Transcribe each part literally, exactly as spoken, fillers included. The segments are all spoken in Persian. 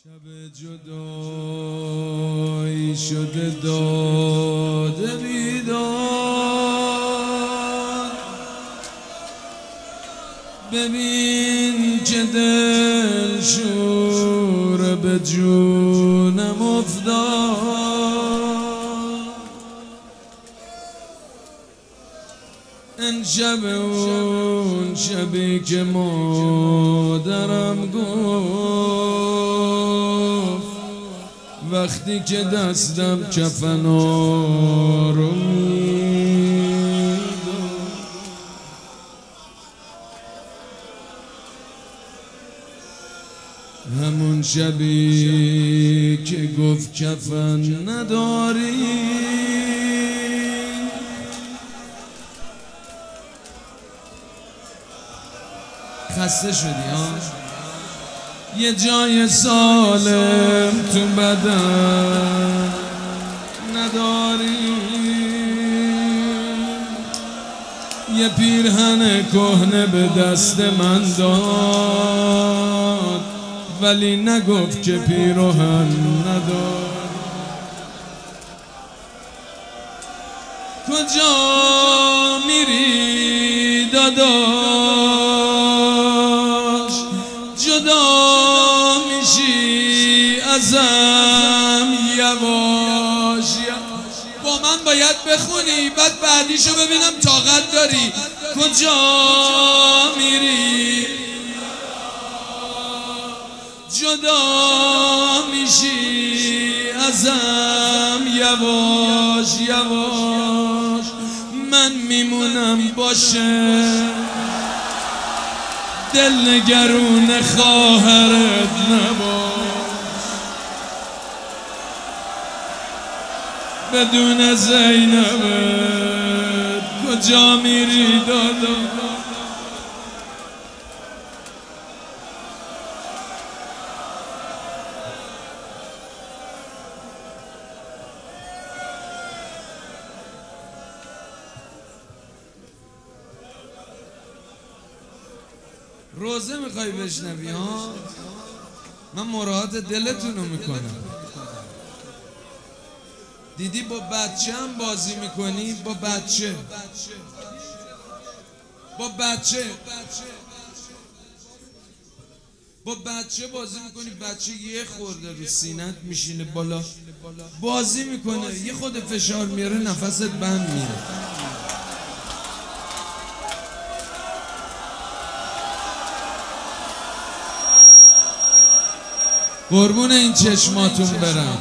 شب جدایی شده داده بیداد، ببین که دل شور به جونم افتاد. این شب اون شبی که مادرم گفت وقتی که دستم کفنا رو میداد، همون شبی که گفت کفن نداری، خسته شدی ها؟ یه جای سالم تو بدن نداری، یه پیرهن کهنه به دست من داد ولی نگفت که پیراهن ندار. کجا میری داداش؟ جدا میشی ازم یواش. با من باید بخونی بعد بعدیشو ببینم طاقت داری. کجا میری؟ جدا میشی ازم یواش یواش. من میمونم باشه دل نگرون خواهرت نباش، بدون زینبت کجا میری دادا؟ روزه میخوای بشنوی ها؟ من مراعات دلتون رو میکنم. دیدی با بچه هم بازی میکنی؟ با بچه با بچه با بچه بازی میکنی، بچه یه خورده رو سینت میشینه بالا بازی میکنه، یه خود فشار میاره نفست بند میره. قربون این چشماتون برم.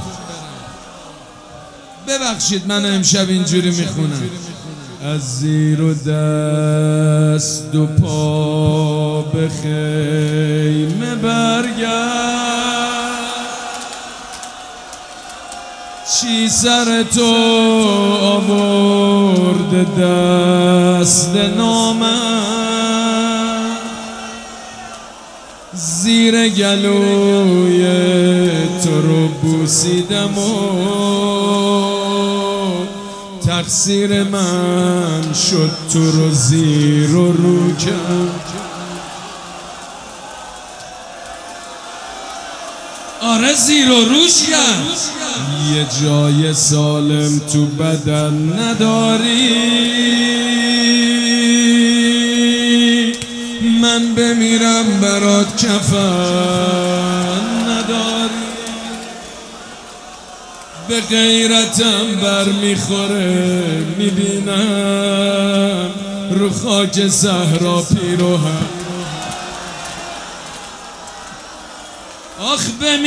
ببخشید من امشب اینجوری میخونم. از زیر و دست و پا به خیمه برگرد، چی سر تو آورده دست نامم، زیر گلوی تو رو بوسیدم و تقصیر من شد تو رو زیر و رو کرد. آره زیر و روش کرد. یه جای سالم تو بدن نداری، من بمیرم برات کفن نداری، به غیرتم بر میخوره میبینم رو خاک صحرا پیراهن. آخ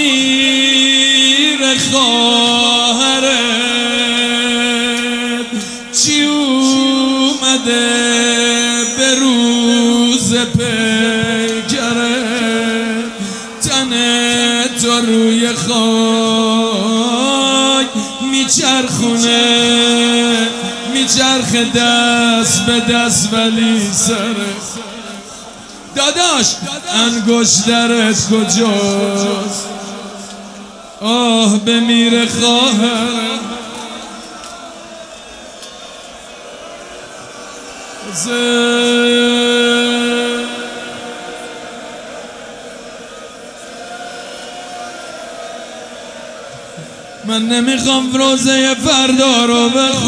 بمیر خواهرت چی اومده به روز پیکره، تن تو روی خاک میچرخونه، میچرخ دست به دست ولی سره. داداش انگشترت کجاست؟ آه بمیر خواهرت. من نمیخوام روزه فردا رو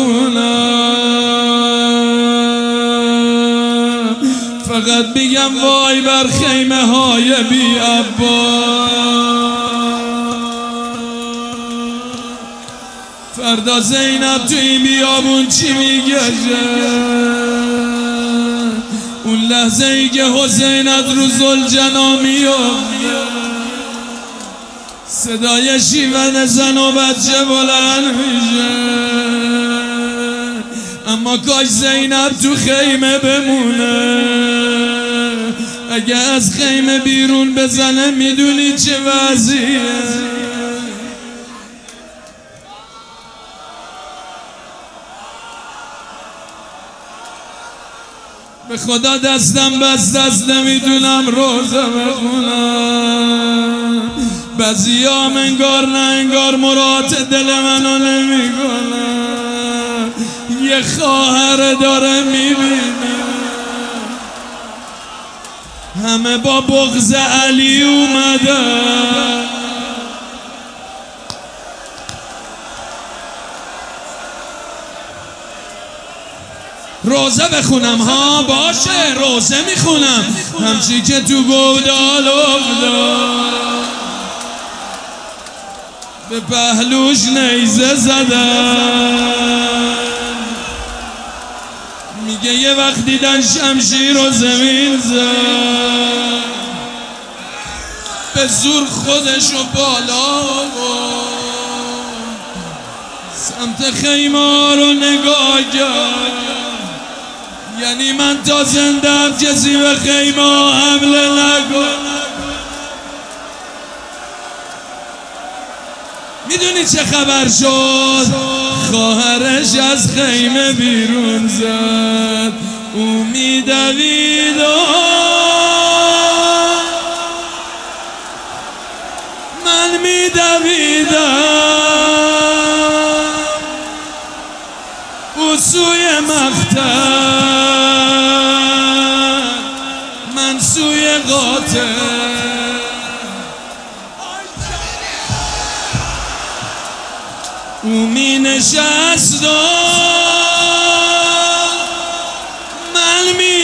بخونم، فقط بگم وای بر خیمه های بی عبا. فردا زینب تو این بیابون چی میگشه؟ اون لحظه ای که حسینت رو ذوالجنا میفته، صدای شیون زن و بچه بلند میشه. اما کاش زینب تو خیمه بمونه. اگه از خیمه بیرون بزنه میدونی چه وضعیه. به خدا دستم بست دست نمیتونم روزه بخونم. بعضیام انگار نه انگار مراد دل منو نمیکنم. یه خواهر داره میبینه، همه با بغض علی اومدن. روزه بخونم ها، باشه روزه میخونم. همچی که تو گودال افتاد، به پهلوش نیزه زدن. میگه یه وقت دیدن شمشیر و زمین زد، به زور خودشو بالا برد، سمت خیمه رو نگاه کرد. یعنی من تا زندم کسی به خیمه حمله نکن. میدونی چه خبر شد؟ خواهرش از خیمه بیرون زد، او میدوید و من میدویدم. او سوی مقتل، من سوی قاتل. او می نشست و من می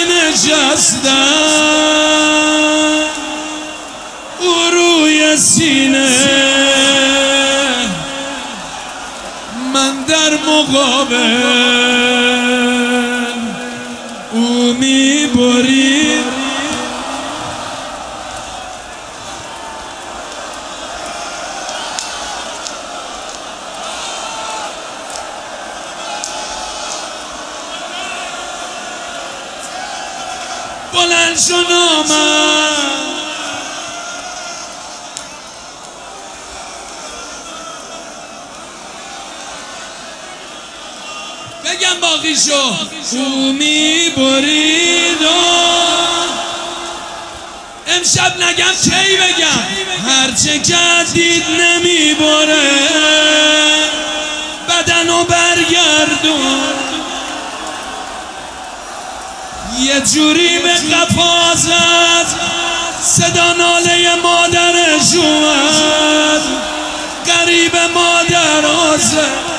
نشستم. او روی سینه، من در مقابل. او می برید بلند شو نامم. بگم باقی شو. او می برید و امشب نگم کی بگم، هرچه که دید نمی بره. بدنو برگردون، یه جوری به قفا زد، صدا ناله مادرش اومد. غریب مادر آزد